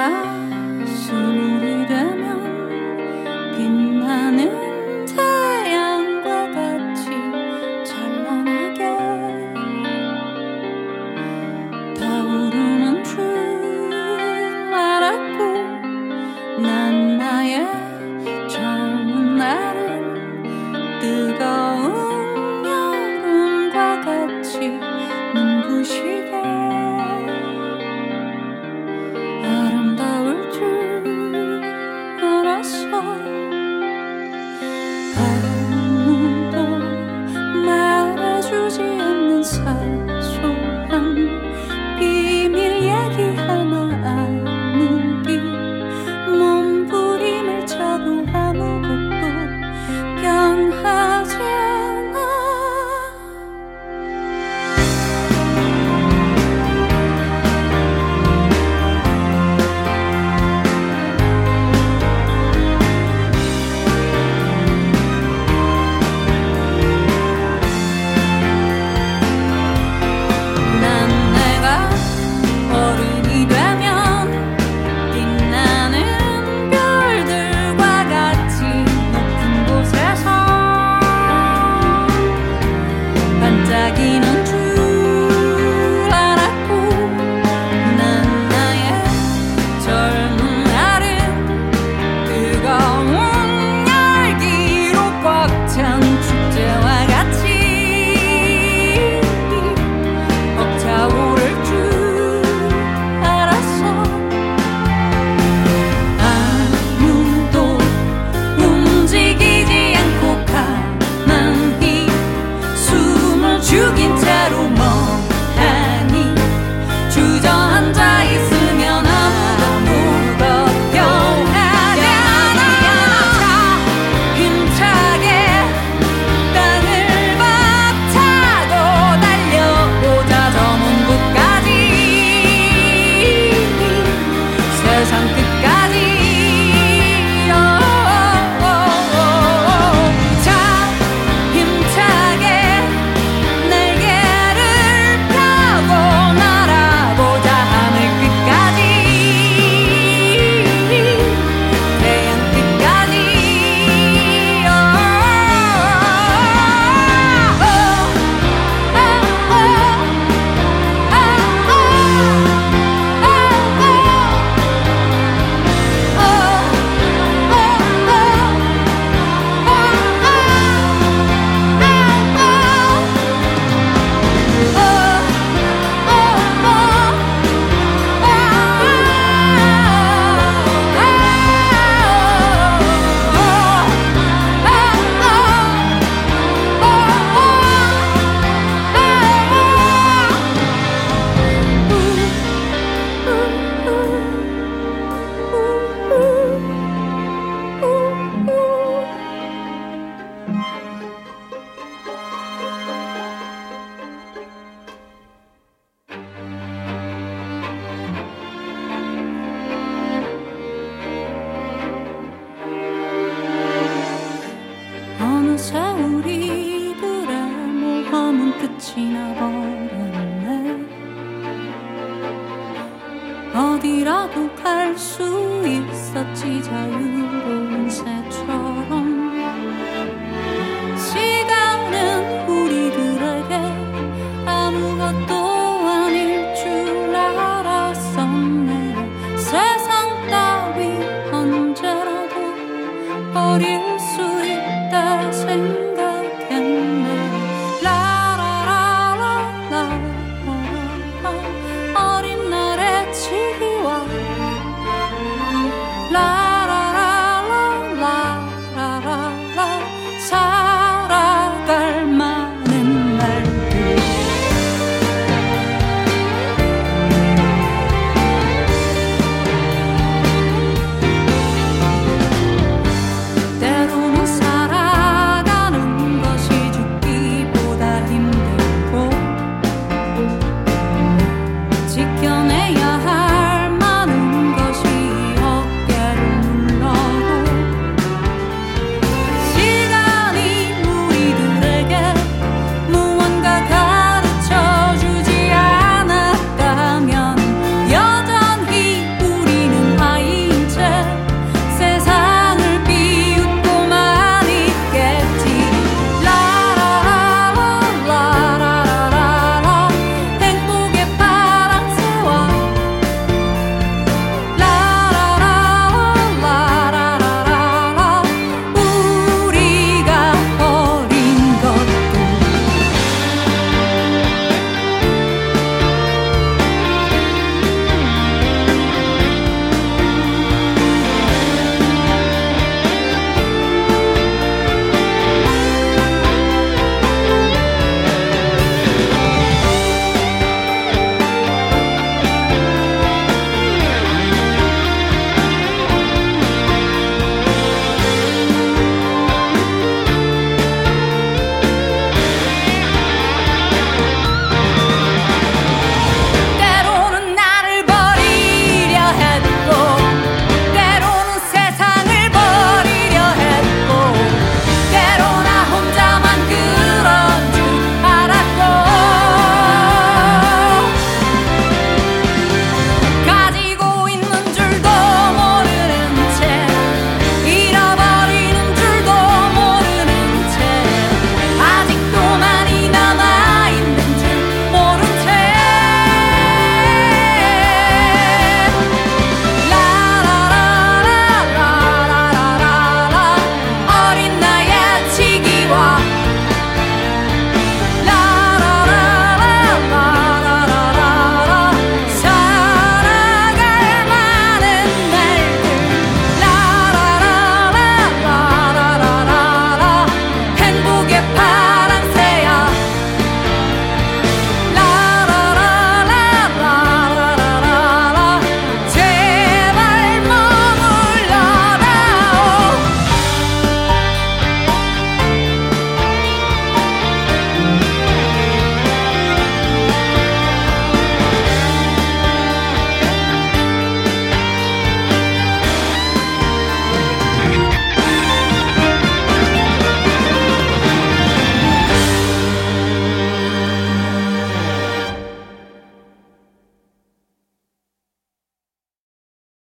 내가 스물이 되면 빛나는 태양과 같이 찬란하게 타오르는 줄 알았고 난 나의 젊은 날은 뜨거운 여름과 같이 눈부시게 아름다울 줄 알았어. 아무도 말해주지 않는 사소한 비밀 얘기 하나 아무리 몸부림을 쳐도 아무것도 변하지 않아. 난 내가 어른이 되면 빛나는 별들과 같이 높은 곳에서 반짝이는 줄 알았고 난 나의 젊은 날은 뜨거운 열기로 꽉 찬 축제와 같이 벅차오를 줄 알았어. 아무도 움직이지 않고 가만히 숨을 죽인 채로 멍하니 주저앉아 있으면 아무도 변하지 않아. 힘차게 땅을 박차고 달려보자 저 먼 곳까지 세상 끝까지. 자 힘차게 날개를 펴고 날아보자 하늘 끝까지 태양 끝까지. 어느새 우리들의 모험은 끝이 나버렸네. 어디라도 갈 수 있었지 자유로운 새처럼. 시간은 우리들에게 아무것도 아닐 줄 알았었네. 세상 따위 언제라도 버릴 수 있다 생각